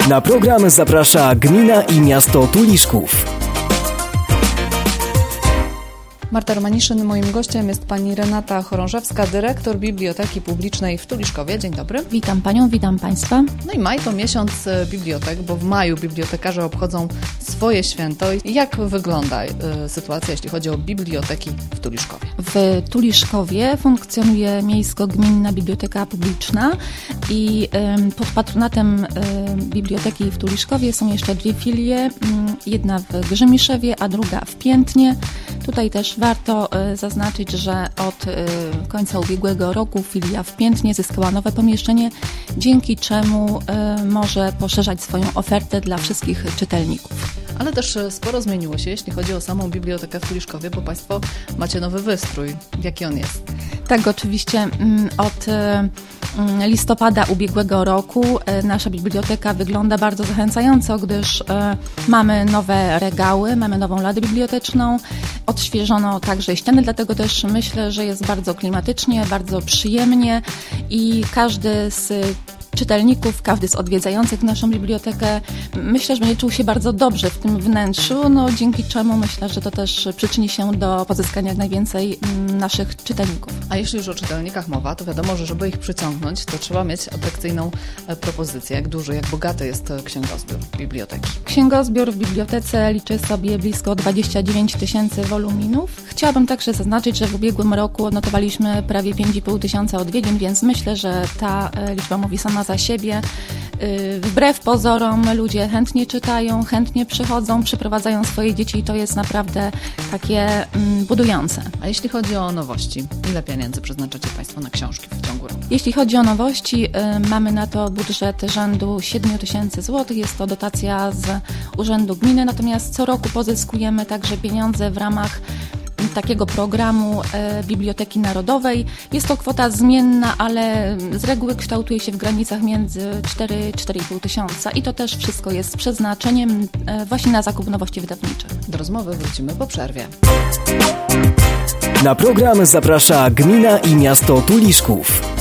Na program zaprasza Gmina i Miasto Tuliszków. Marta Romaniszyn, moim gościem jest pani Renata Chorążewska, dyrektor Biblioteki Publicznej w Tuliszkowie. Dzień dobry. Witam panią, witam państwa. No i maj to miesiąc bibliotek, bo w maju bibliotekarze obchodzą swoje święto. Jak wygląda sytuacja, jeśli chodzi o biblioteki w Tuliszkowie? W Tuliszkowie funkcjonuje Miejsko-Gminna Biblioteka Publiczna i pod patronatem Biblioteki w Tuliszkowie są jeszcze dwie filie, jedna w Grzymiszewie, a druga w Piętnie. Tutaj też warto zaznaczyć, że od końca ubiegłego roku filia w Piętnie zyskała nowe pomieszczenie, dzięki czemu może poszerzać swoją ofertę dla wszystkich czytelników. Ale też sporo zmieniło się, jeśli chodzi o samą bibliotekę w Tuliszkowie, bo państwo macie nowy wystrój. Jaki on jest? Tak, oczywiście od listopada ubiegłego roku nasza biblioteka wygląda bardzo zachęcająco, gdyż mamy nowe regały, mamy nową ladę biblioteczną, odświeżono także ściany, dlatego też myślę, że jest bardzo klimatycznie, bardzo przyjemnie i każdy z czytelników, każdy z odwiedzających naszą bibliotekę, myślę, że będzie czuł się bardzo dobrze w tym wnętrzu, dzięki czemu myślę, że to też przyczyni się do pozyskania jak najwięcej naszych czytelników. A jeśli już o czytelnikach mowa, to wiadomo, że żeby ich przyciągnąć, to trzeba mieć atrakcyjną propozycję. Jak duży, jak bogaty jest księgozbiór biblioteki? Księgozbiór w bibliotece liczy sobie blisko 29 000 woluminów. Chciałabym także zaznaczyć, że w ubiegłym roku odnotowaliśmy prawie 5,5 tysiąca odwiedzin, więc myślę, że ta liczba mówi sama za siebie. Wbrew pozorom ludzie chętnie czytają, chętnie przychodzą, przyprowadzają swoje dzieci i to jest naprawdę takie budujące. A jeśli chodzi o nowości, ile pieniędzy przeznaczacie państwo na książki w ciągu roku? Jeśli chodzi o nowości, mamy na to budżet rzędu 7 000 złotych. Jest to dotacja z Urzędu Gminy, natomiast co roku pozyskujemy także pieniądze w ramach takiego programu Biblioteki Narodowej. Jest to kwota zmienna, ale z reguły kształtuje się w granicach między 4-4,5 tysiąca i to też wszystko jest z przeznaczeniem właśnie na zakup nowości wydawniczych. Do rozmowy wrócimy po przerwie. Na program zaprasza Gmina i Miasto Tuliszków.